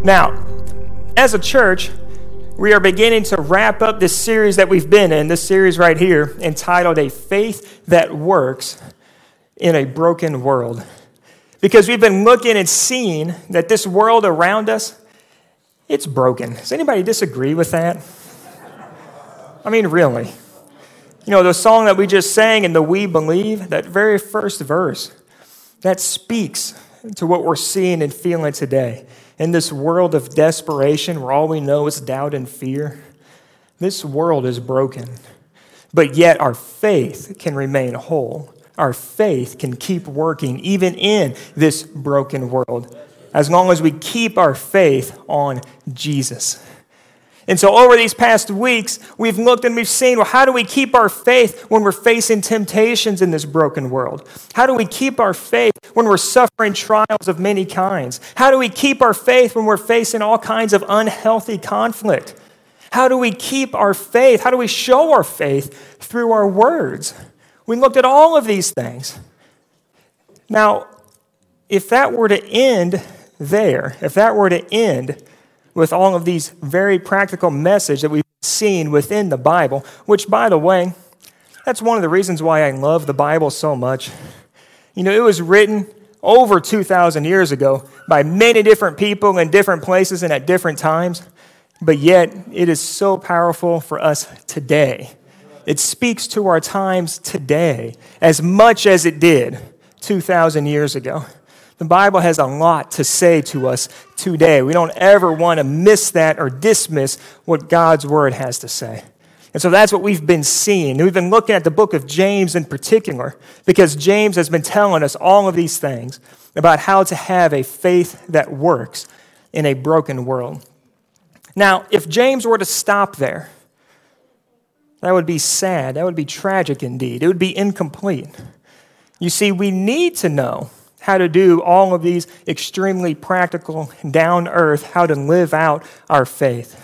Now, as a church, we are beginning to wrap up this series that we've been in, this series right here, entitled A Faith That Works in a Broken World. Because we've been looking and seeing that this world around us, it's broken. Does anybody disagree with that? I mean, really. You know, the song that we just sang in the We Believe, that very first verse, that speaks to what we're seeing and feeling today. In this world of desperation where all we know is doubt and fear, this world is broken. But yet our faith can remain whole. Our faith can keep working even in this broken world, as long as we keep our faith on Jesus. And so over these past weeks, we've looked and we've seen, well, how do we keep our faith when we're facing temptations in this broken world? How do we keep our faith when we're suffering trials of many kinds? How do we keep our faith when we're facing all kinds of unhealthy conflict? How do we keep our faith? How do we show our faith through our words? We looked at all of these things. Now, if that were to end there, if that were to end with all of these very practical messages that we've seen within the Bible, which, by the way, that's one of the reasons why I love the Bible so much. You know, it was written over 2,000 years ago by many different people in different places and at different times, but yet it is so powerful for us today. It speaks to our times today as much as it did 2,000 years ago. The Bible has a lot to say to us today. We don't ever want to miss that or dismiss what God's Word has to say. And so that's what we've been seeing. We've been looking at the book of James in particular, because James has been telling us all of these things about how to have a faith that works in a broken world. Now, if James were to stop there, that would be sad. That would be tragic indeed. It would be incomplete. You see, we need to know how to do all of these extremely practical, down-earth, how to live out our faith.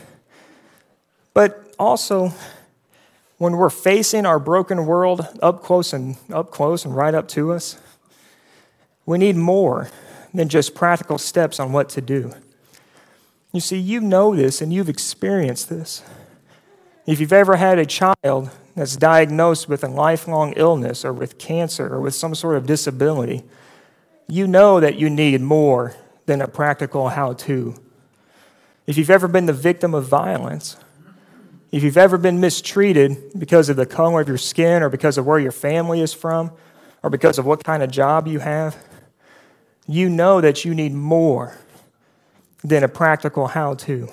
But also, when we're facing our broken world up close and right up to us, we need more than just practical steps on what to do. You see, you know this and you've experienced this. If you've ever had a child that's diagnosed with a lifelong illness or with cancer or with some sort of disability, you know that you need more than a practical how-to. If you've ever been the victim of violence, if you've ever been mistreated because of the color of your skin or because of where your family is from or because of what kind of job you have, you know that you need more than a practical how-to.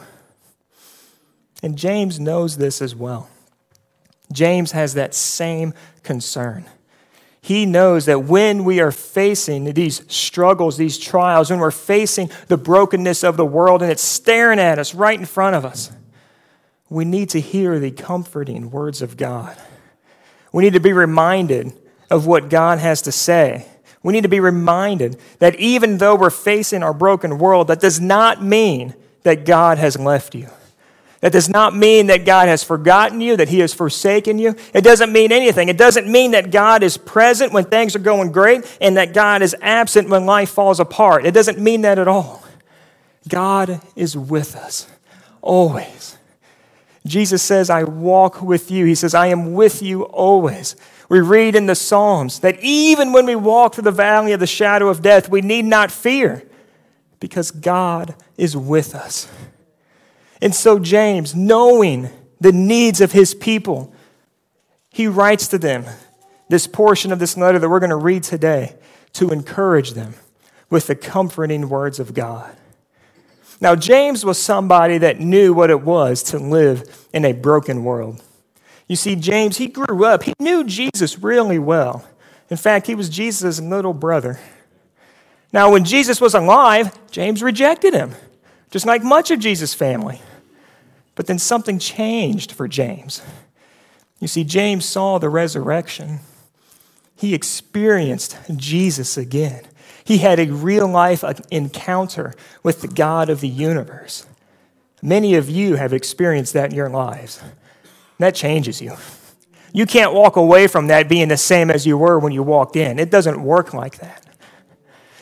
And James knows this as well. James has that same concern. He knows that when we are facing these struggles, these trials, when we're facing the brokenness of the world and it's staring at us right in front of us, we need to hear the comforting words of God. We need to be reminded of what God has to say. We need to be reminded that even though we're facing our broken world, that does not mean that God has left you. That does not mean that God has forgotten you, that He has forsaken you. It doesn't mean anything. It doesn't mean that God is present when things are going great and that God is absent when life falls apart. It doesn't mean that at all. God is with us, always. Jesus says, I walk with you. He says, I am with you always. We read in the Psalms that even when we walk through the valley of the shadow of death, we need not fear because God is with us. And so James, knowing the needs of his people, he writes to them this portion of this letter that we're going to read today to encourage them with the comforting words of God. Now, James was somebody that knew what it was to live in a broken world. You see, James, he grew up. He knew Jesus really well. In fact, he was Jesus' little brother. Now, when Jesus was alive, James rejected him, just like much of Jesus' family. But then something changed for James. You see, James saw the resurrection. He experienced Jesus again. He had a real-life encounter with the God of the universe. Many of you have experienced that in your lives. That changes you. You can't walk away from that being the same as you were when you walked in. It doesn't work like that.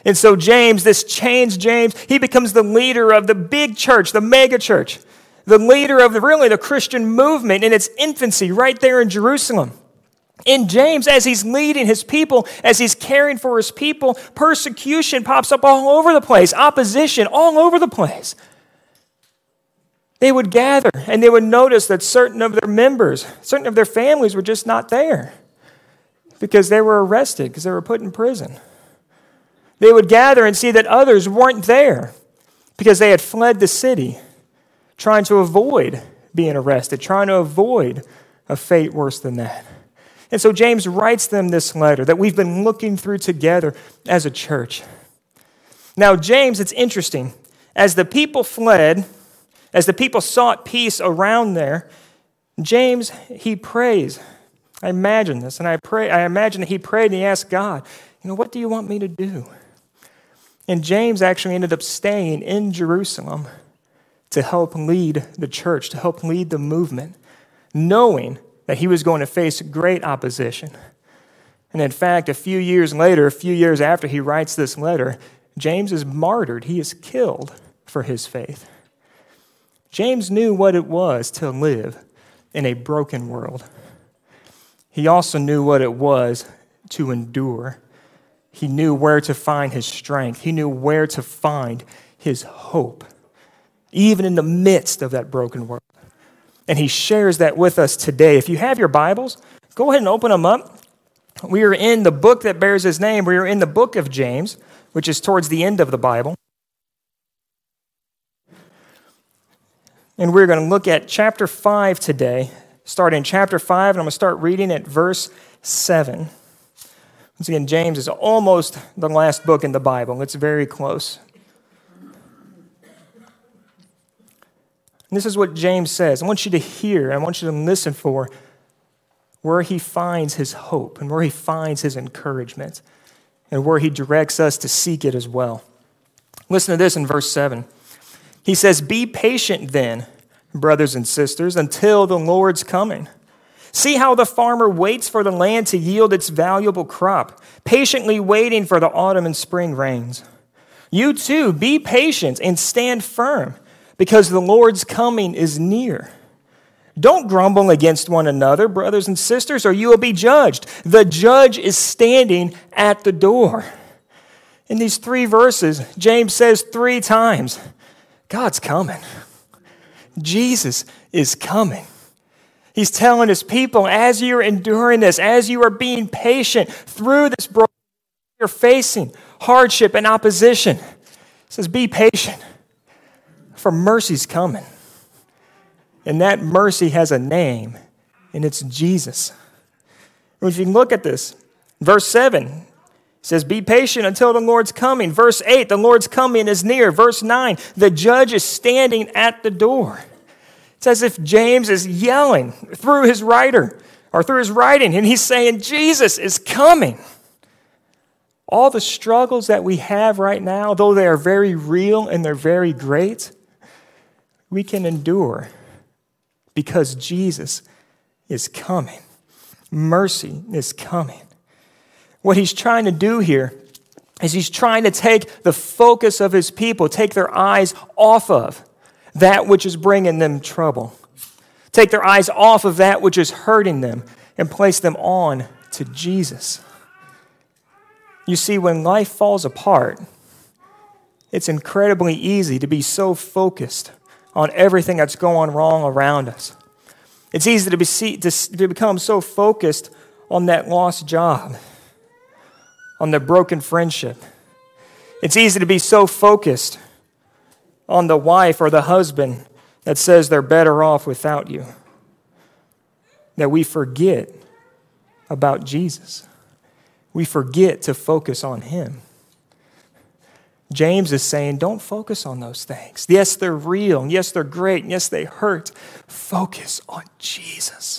And so James, this changed James, he becomes the leader of the big church, the mega church, the leader of the Christian movement in its infancy right there in Jerusalem. In James, as he's leading his people, as he's caring for his people, persecution pops up all over the place, opposition all over the place. They would gather and they would notice that certain of their members, certain of their families were just not there because they were arrested, because they were put in prison. They would gather and see that others weren't there because they had fled the city, trying to avoid being arrested, trying to avoid a fate worse than that. And so James writes them this letter that we've been looking through together as a church. Now, James, it's interesting. As the people fled, as the people sought peace around there, James, he prays. I imagine this, and I imagine that he prayed and he asked God, what do you want me to do? And James actually ended up staying in Jerusalem to help lead the church, to help lead the movement, knowing that he was going to face great opposition. And in fact, a few years after he writes this letter, James is martyred. He is killed for his faith. James knew what it was to live in a broken world. He also knew what it was to endure. He knew where to find his strength. He knew where to find his hope, even in the midst of that broken world. And he shares that with us today. If you have your Bibles, go ahead and open them up. We are in the book that bears his name. We are in the book of James, which is towards the end of the Bible. And we're going to look at chapter 5 today, starting in chapter 5, and I'm going to start reading at verse 7. Once again, James is almost the last book in the Bible. It's very close. And this is what James says. I want you to hear, I want you to listen for where he finds his hope and where he finds his encouragement and where he directs us to seek it as well. Listen to this in verse 7. He says, "Be patient then, brothers and sisters, until the Lord's coming. See how the farmer waits for the land to yield its valuable crop, patiently waiting for the autumn and spring rains. You too, be patient and stand firm, because the Lord's coming is near. Don't grumble against one another, brothers and sisters, or you will be judged. The judge is standing at the door." In these 3 verses, James says 3 times, God's coming. Jesus is coming. He's telling his people, as you're enduring this, as you are being patient through this broken, you're facing hardship and opposition. He says, be patient, for mercy's coming. And that mercy has a name, and it's Jesus. And if you look at this, verse 7, it says, be patient until the Lord's coming. Verse 8, the Lord's coming is near. Verse 9, the judge is standing at the door. It's as if James is yelling through his writing, and he's saying, Jesus is coming. All the struggles that we have right now, though they are very real and they're very great, we can endure because Jesus is coming. Mercy is coming. What he's trying to do here is he's trying to take the focus of his people, take their eyes off of that which is bringing them trouble, take their eyes off of that which is hurting them, and place them on to Jesus. You see, when life falls apart, it's incredibly easy to be so focused on everything that's going wrong around us. It's easy to become so focused on that lost job, on the broken friendship. It's easy to be so focused on the wife or the husband that says they're better off without you that we forget about Jesus. We forget to focus on him. James is saying, don't focus on those things. Yes, they're real. And yes, they're great. And yes, they hurt. Focus on Jesus.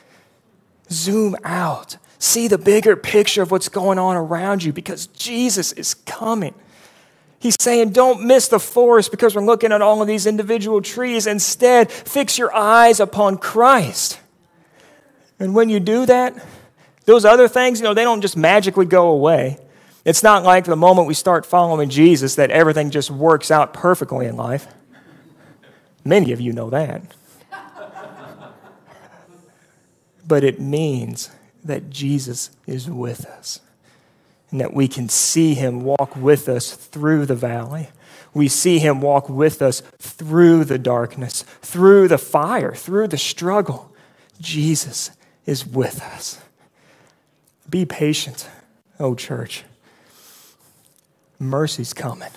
Zoom out. See the bigger picture of what's going on around you because Jesus is coming. He's saying, don't miss the forest because we're looking at all of these individual trees. Instead, fix your eyes upon Christ. And when you do that, those other things, they don't just magically go away. It's not like the moment we start following Jesus that everything just works out perfectly in life. Many of you know that. But it means that Jesus is with us and that we can see him walk with us through the valley. We see him walk with us through the darkness, through the fire, through the struggle. Jesus is with us. Be patient, oh church. Mercy's coming.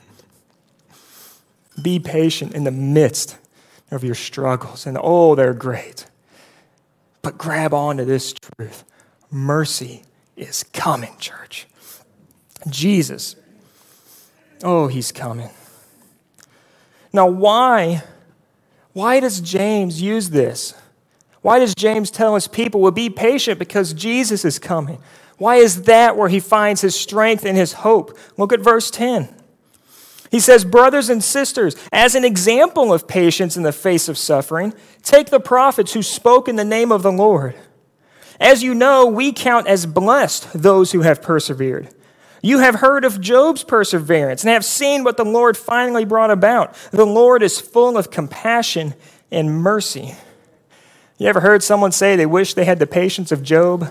Be patient in the midst of your struggles. And oh, they're great. But grab onto this truth. Mercy is coming, church. Jesus, oh, he's coming. Now, why does James use this? Why does James tell his people, well, be patient because Jesus is coming? Why is that where he finds his strength and his hope? Look at verse 10. He says, brothers and sisters, as an example of patience in the face of suffering, take the prophets who spoke in the name of the Lord. As you know, we count as blessed those who have persevered. You have heard of Job's perseverance and have seen what the Lord finally brought about. The Lord is full of compassion and mercy. You ever heard someone say they wish they had the patience of Job?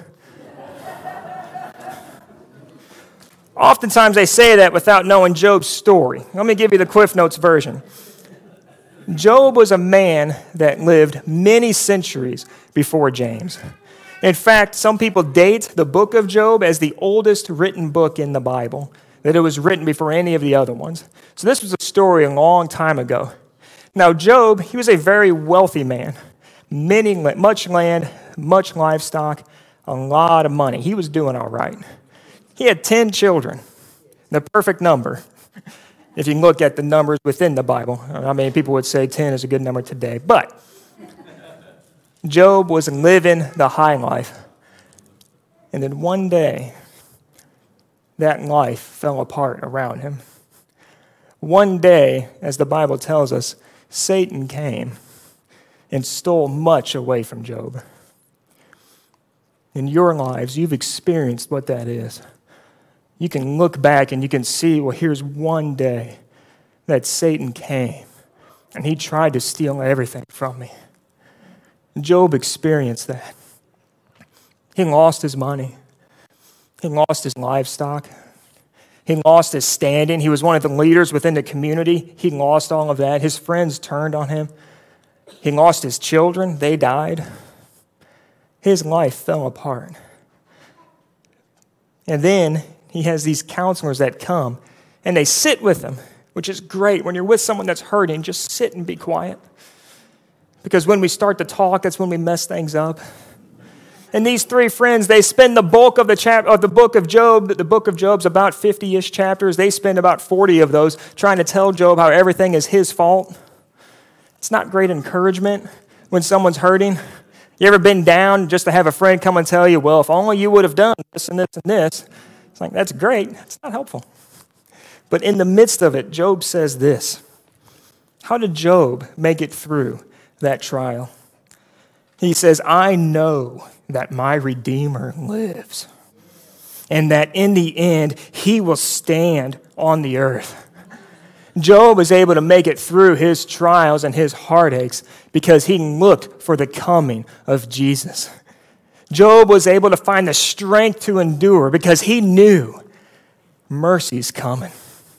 Oftentimes they say that without knowing Job's story. Let me give you the Cliff Notes version. Job was a man that lived many centuries before James. In fact, some people date the book of Job as the oldest written book in the Bible, that it was written before any of the other ones. So this was a story a long time ago. Now Job, he was a very wealthy man. Much land, much livestock, a lot of money. He was doing all right. He had 10 children, the perfect number. If you can look at the numbers within the Bible. I mean, people would say 10 is a good number today. But Job was living the high life. And then one day, that life fell apart around him. One day, as the Bible tells us, Satan came and stole much away from Job. In your lives, you've experienced what that is. You can look back and you can see, well, here's one day that Satan came and he tried to steal everything from me. Job experienced that. He lost his money. He lost his livestock. He lost his standing. He was one of the leaders within the community. He lost all of that. His friends turned on him. He lost his children. They died. His life fell apart. And then he has these counselors that come and they sit with him, which is great. When you're with someone that's hurting, just sit and be quiet. Because when we start to talk, that's when we mess things up. And these three friends, they spend the bulk of the book of Job. The book of Job's about 50-ish chapters. They spend about 40 of those trying to tell Job how everything is his fault. It's not great encouragement when someone's hurting. You ever been down just to have a friend come and tell you, well, if only you would have done this and this and this. It's like, that's great. It's not helpful. But in the midst of it, Job says this. How did Job make it through that trial? He says, I know that my Redeemer lives, and that in the end, he will stand on the earth. Job was able to make it through his trials and his heartaches because he looked for the coming of Jesus. Job was able to find the strength to endure because he knew mercy's coming.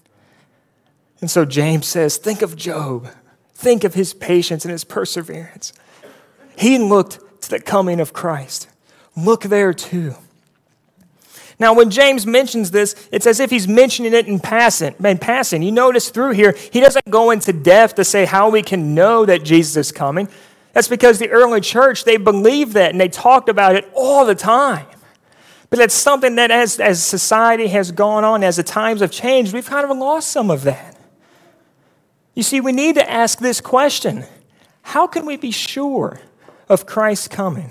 And so James says, think of Job. Think of his patience and his perseverance. He looked to the coming of Christ. Look there too. Now, when James mentions this, it's as if he's mentioning it in passing. You notice through here, he doesn't go into depth to say how we can know that Jesus is coming. That's because the early church, they believed that and they talked about it all the time. But it's something that as society has gone on, as the times have changed, we've kind of lost some of that. You see, we need to ask this question. How can we be sure of Christ's coming?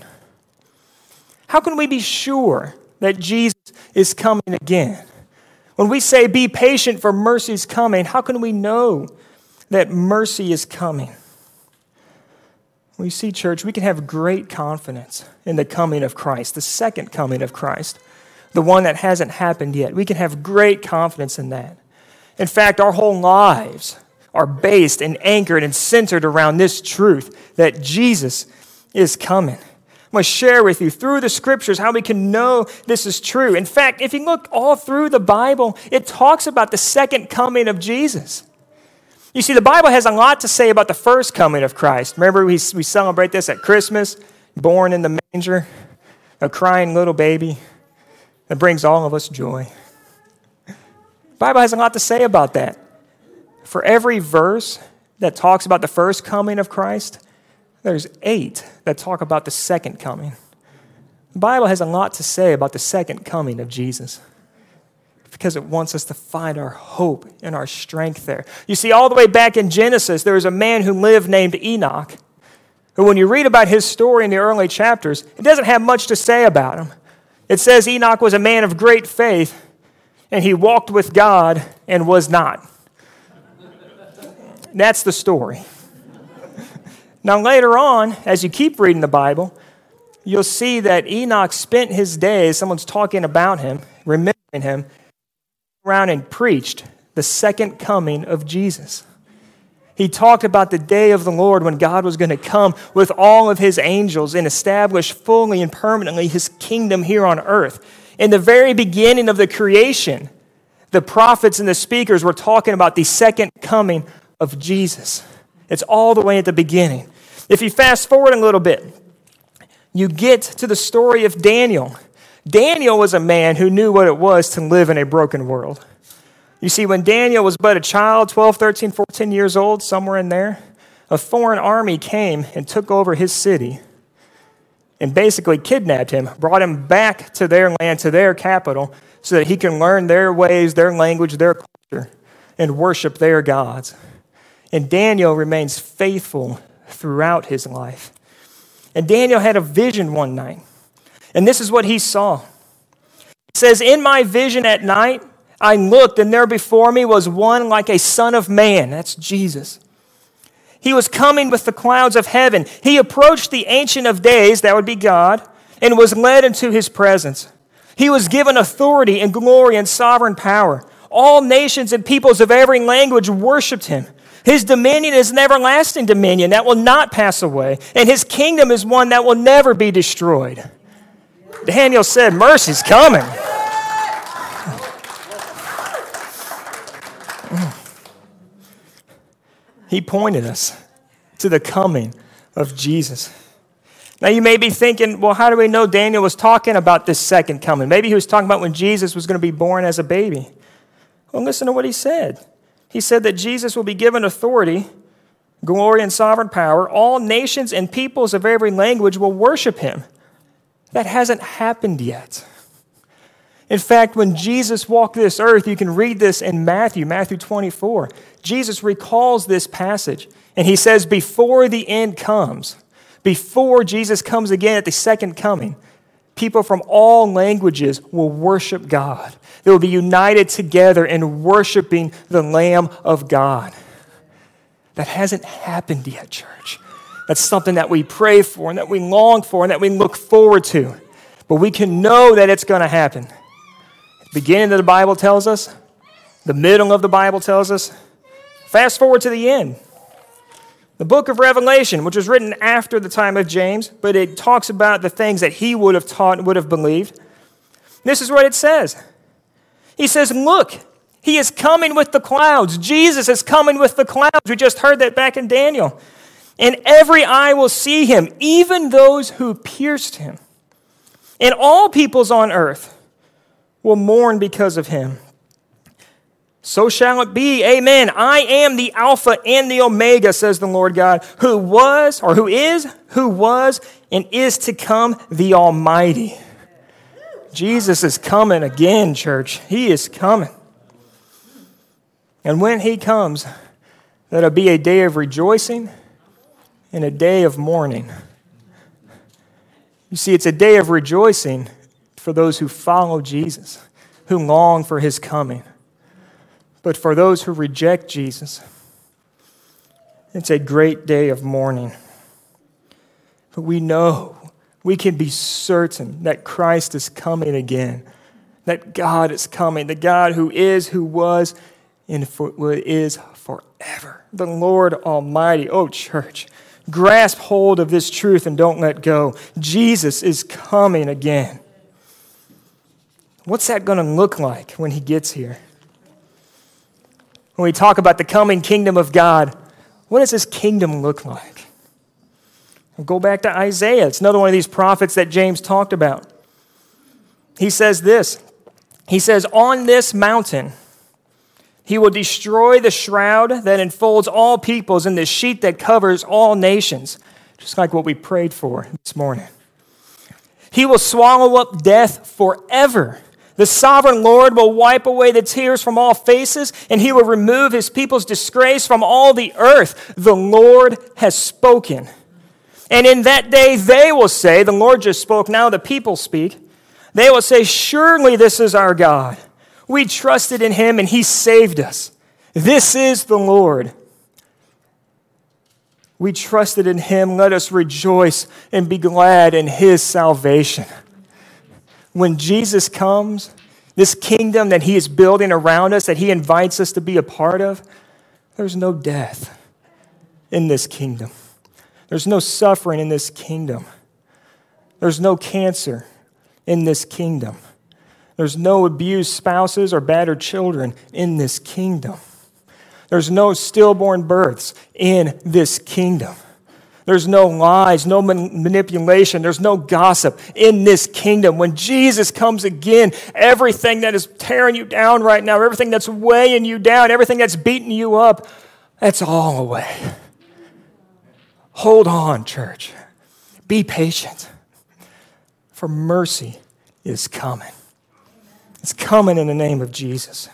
How can we be sure that Jesus is coming again? When we say be patient for mercy's coming, how can we know that mercy is coming? Well, you see, church, we can have great confidence in the coming of Christ, the second coming of Christ. the one that hasn't happened yet. We can have great confidence in that. In fact, our whole lives are based and anchored and centered around this truth that Jesus is coming. I'm going to share with you through the scriptures how we can know this is true. In fact, if you look all through the Bible, it talks about the second coming of Jesus. You see, the Bible has a lot to say about the first coming of Christ. Remember, we celebrate this at Christmas, born in the manger, a crying little baby that brings all of us joy. The Bible has a lot to say about that. For every verse that talks about the first coming of Christ, there's 8 that talk about the second coming. The Bible has a lot to say about the second coming of Jesus because it wants us to find our hope and our strength there. You see, all the way back in Genesis, there was a man who lived named Enoch, who when you read about his story in the early chapters, it doesn't have much to say about him. It says Enoch was a man of great faith, and he walked with God and was not. That's the story. Now, later on, as you keep reading the Bible, you'll see that Enoch spent his days, someone's talking about him, remembering him, around and preached the second coming of Jesus. He talked about the day of the Lord when God was going to come with all of his angels and establish fully and permanently his kingdom here on earth. In the very beginning of the creation, the prophets and the speakers were talking about the second coming of Jesus. It's all the way at the beginning. If you fast forward a little bit, you get to the story of Daniel. Daniel was a man who knew what it was to live in a broken world. You see, when Daniel was but a child, 12, 13, 14 years old, somewhere in there, a foreign army came and took over his city and basically kidnapped him, brought him back to their land, to their capital, so that he can learn their ways, their language, their culture, and worship their gods. And Daniel remains faithful throughout his life. And Daniel had a vision one night. And this is what he saw. It says, "In my vision at night, I looked, and there before me was one like a son of man." That's Jesus. "He was coming with the clouds of heaven. He approached the Ancient of Days," that would be God, "and was led into his presence. He was given authority and glory and sovereign power. All nations and peoples of every language worshiped him. His dominion is an everlasting dominion that will not pass away, and his kingdom is one that will never be destroyed." Daniel said, "Mercy's coming." He pointed us to the coming of Jesus. Now you may be thinking, well, how do we know Daniel was talking about this second coming? Maybe he was talking about when Jesus was going to be born as a baby. Well, listen to what he said. He said that Jesus will be given authority, glory, and sovereign power. All nations and peoples of every language will worship him. That hasn't happened yet. In fact, when Jesus walked this earth, you can read this in Matthew 24. Jesus recalls this passage, and he says, before the end comes, before Jesus comes again at the second coming, people from all languages will worship God. They will be united together in worshiping the Lamb of God. That hasn't happened yet, church. That's something that we pray for and that we long for and that we look forward to. But we can know that it's going to happen. The beginning of the Bible tells us, the middle of the Bible tells us. Fast forward to the end. The book of Revelation, which was written after the time of James, but it talks about the things that he would have taught and would have believed. This is what it says. He says, "Look, he is coming with the clouds." Jesus is coming with the clouds. We just heard that back in Daniel. "And every eye will see him, even those who pierced him. And all peoples on earth will mourn because of him. So shall it be. Amen. I am the Alpha and the Omega, says the Lord God, who was, and is to come, the Almighty." Jesus is coming again, church. He is coming. And when he comes, that'll be a day of rejoicing and a day of mourning. You see, it's a day of rejoicing for those who follow Jesus, who long for his coming. But for those who reject Jesus, it's a great day of mourning. But we know, we can be certain that Christ is coming again that God is coming, the God who is, who was, and is forever. The Lord Almighty. Oh, church, grasp hold of this truth and don't let go. Jesus is coming again. What's that going to look like when he gets here? When we talk about the coming kingdom of God, what does this kingdom look like? We'll go back to Isaiah. It's another one of these prophets that James talked about. He says this. He says, on this mountain, he will destroy the shroud that enfolds all peoples and the sheet that covers all nations, just like what we prayed for this morning. He will swallow up death forever. The sovereign Lord will wipe away the tears from all faces, and he will remove his people's disgrace from all the earth. The Lord has spoken. And in that day they will say, the Lord just spoke, now the people speak. They will say, surely this is our God. We trusted in him and he saved us. This is the Lord. We trusted in him. Let us rejoice and be glad in his salvation. When Jesus comes, this kingdom that he is building around us, that he invites us to be a part of, there's no death in this kingdom. There's no suffering in this kingdom. There's no cancer in this kingdom. There's no abused spouses or battered children in this kingdom. There's no stillborn births in this kingdom. There's no lies, no manipulation. There's no gossip in this kingdom. When Jesus comes again, everything that is tearing you down right now, everything that's weighing you down, everything that's beating you up, that's all away. Hold on, church. Be patient. For mercy is coming. It's coming in the name of Jesus.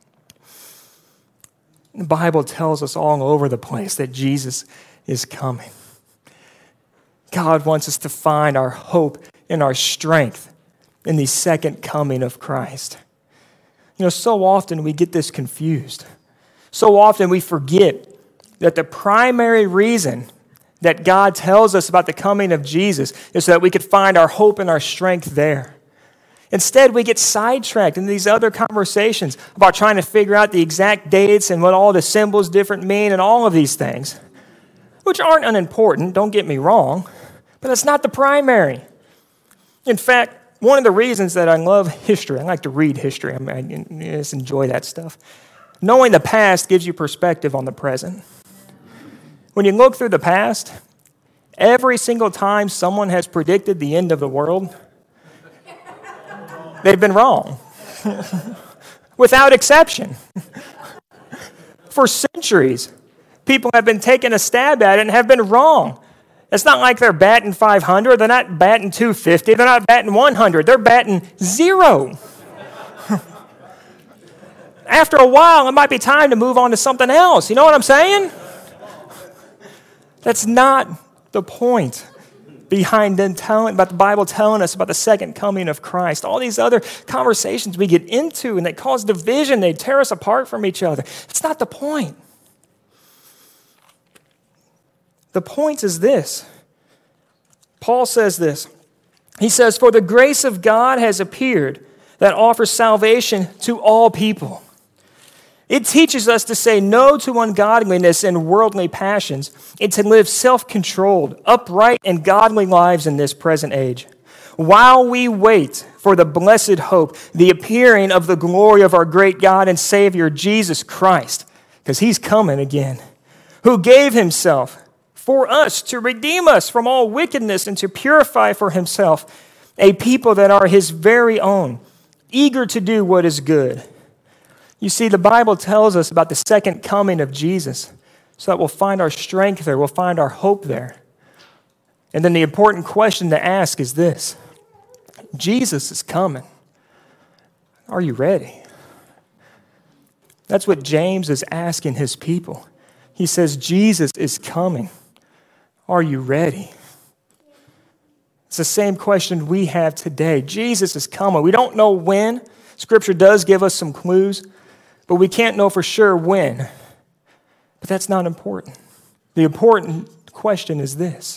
The Bible tells us all over the place that Jesus is coming. God wants us to find our hope and our strength in the second coming of Christ. You know, so often we get this confused. So often we forget that the primary reason that God tells us about the coming of Jesus is so that we could find our hope and our strength there. Instead, we get sidetracked in these other conversations about trying to figure out the exact dates and what all the symbols different mean and all of these things, which aren't unimportant, don't get me wrong, but that's not the primary. In fact, one of the reasons that I love history, I like to read history, I just enjoy that stuff. Knowing the past gives you perspective on the present. When you look through the past, every single time someone has predicted the end of the world, they've been wrong. Without exception. For centuries, people have been taking a stab at it and have been wrong. It's not like they're batting 500. They're not batting 250. They're not batting 100. They're batting 0. After a while, it might be time to move on to something else. You know what I'm saying? That's not the point behind them about the Bible telling us about the second coming of Christ. All these other conversations we get into and they cause division, they tear us apart from each other. It's not the point. The point is this. Paul says this. He says, for the grace of God has appeared that offers salvation to all people. It teaches us to say no to ungodliness and worldly passions and to live self-controlled, upright, and godly lives in this present age, while we wait for the blessed hope, the appearing of the glory of our great God and Savior, Jesus Christ, because he's coming again, who gave himself for us to redeem us from all wickedness and to purify for himself a people that are his very own, eager to do what is good. You see, the Bible tells us about the second coming of Jesus so that we'll find our strength there, we'll find our hope there. And then the important question to ask is this. Jesus is coming. Are you ready? That's what James is asking his people. He says, Jesus is coming. Are you ready? It's the same question we have today. Jesus is coming. We don't know when. Scripture does give us some clues, but we can't know for sure when. But that's not important. The important question is this.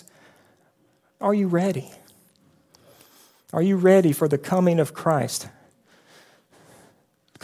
Are you ready? Are you ready for the coming of Christ?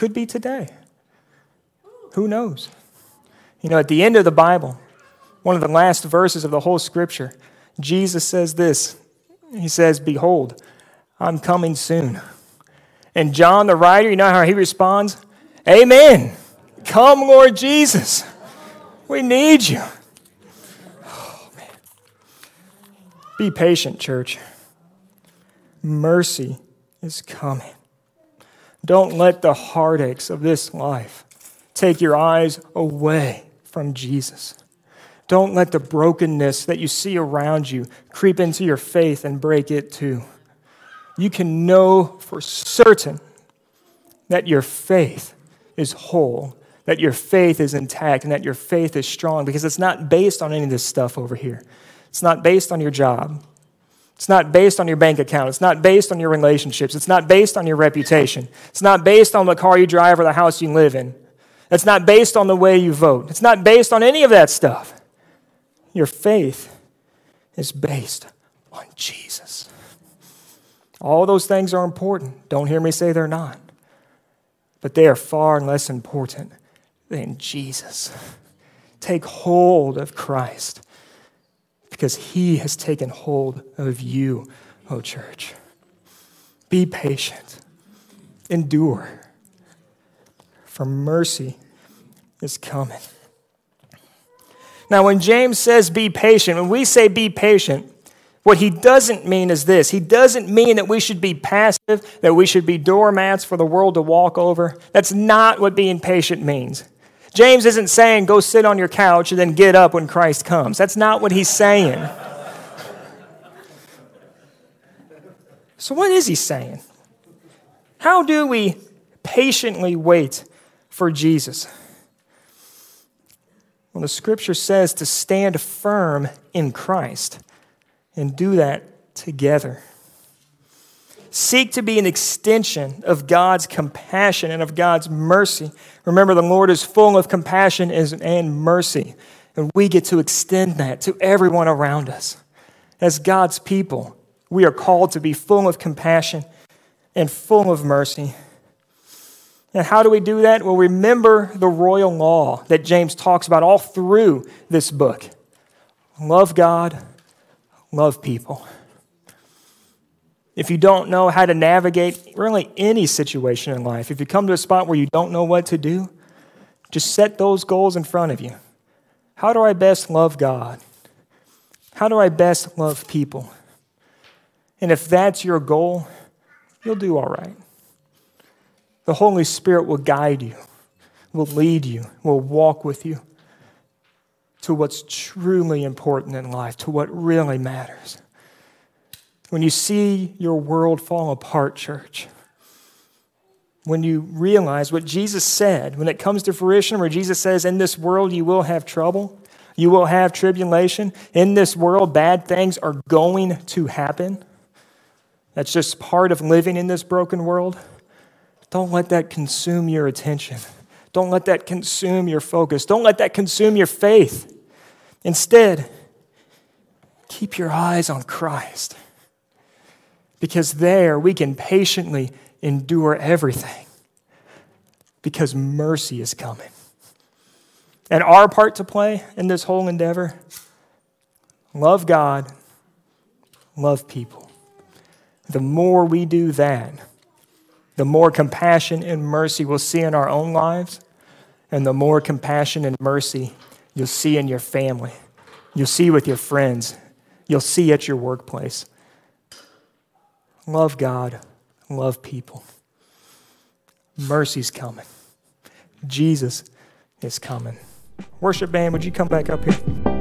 Could be today. Who knows? You know, at the end of the Bible, one of the last verses of the whole Scripture, Jesus says this. He says, "Behold, I'm coming soon." And John the writer, you know how he responds? "Amen. Come, Lord Jesus. We need you." Oh, man. Be patient, church. Mercy is coming. Don't let the heartaches of this life take your eyes away from Jesus. Don't let the brokenness that you see around you creep into your faith and break it too. You can know for certain that your faith is whole, that your faith is intact, and that your faith is strong, because it's not based on any of this stuff over here. It's not based on your job. It's not based on your bank account. It's not based on your relationships. It's not based on your reputation. It's not based on the car you drive or the house you live in. It's not based on the way you vote. It's not based on any of that stuff. Your faith is based on Jesus. All those things are important. Don't hear me say they're not. But they are far less important than Jesus. Take hold of Christ, because he has taken hold of you, oh church. Be patient. Endure. For mercy is coming. Now, when James says be patient, when we say be patient, what he doesn't mean is this. He doesn't mean that we should be passive, that we should be doormats for the world to walk over. That's not what being patient means. James isn't saying go sit on your couch and then get up when Christ comes. That's not what he's saying. So what is he saying? How do we patiently wait for Jesus? Well, the scripture says to stand firm in Christ and do that together. Seek to be an extension of God's compassion and of God's mercy. Remember, the Lord is full of compassion and mercy, and we get to extend that to everyone around us. As God's people, we are called to be full of compassion and full of mercy. And how do we do that? Well, remember the royal law that James talks about all through this book. Love God, love people. If you don't know how to navigate really any situation in life, if you come to a spot where you don't know what to do, just set those goals in front of you. How do I best love God? How do I best love people? And if that's your goal, you'll do all right. The Holy Spirit will guide you, will lead you, will walk with you to what's truly important in life, to what really matters. When you see your world fall apart, church, when you realize what Jesus said, when it comes to fruition, where Jesus says, in this world you will have trouble, you will have tribulation, in this world bad things are going to happen. That's just part of living in this broken world. Don't let that consume your attention. Don't let that consume your focus. Don't let that consume your faith. Instead, keep your eyes on Christ. Because there we can patiently endure everything. Because mercy is coming. And our part to play in this whole endeavor, love God, love people. The more we do that, the more compassion and mercy we'll see in our own lives, and the more compassion and mercy you'll see in your family. You'll see with your friends. You'll see at your workplace. Love God, love people. Mercy's coming. Jesus is coming. Worship band, would you come back up here?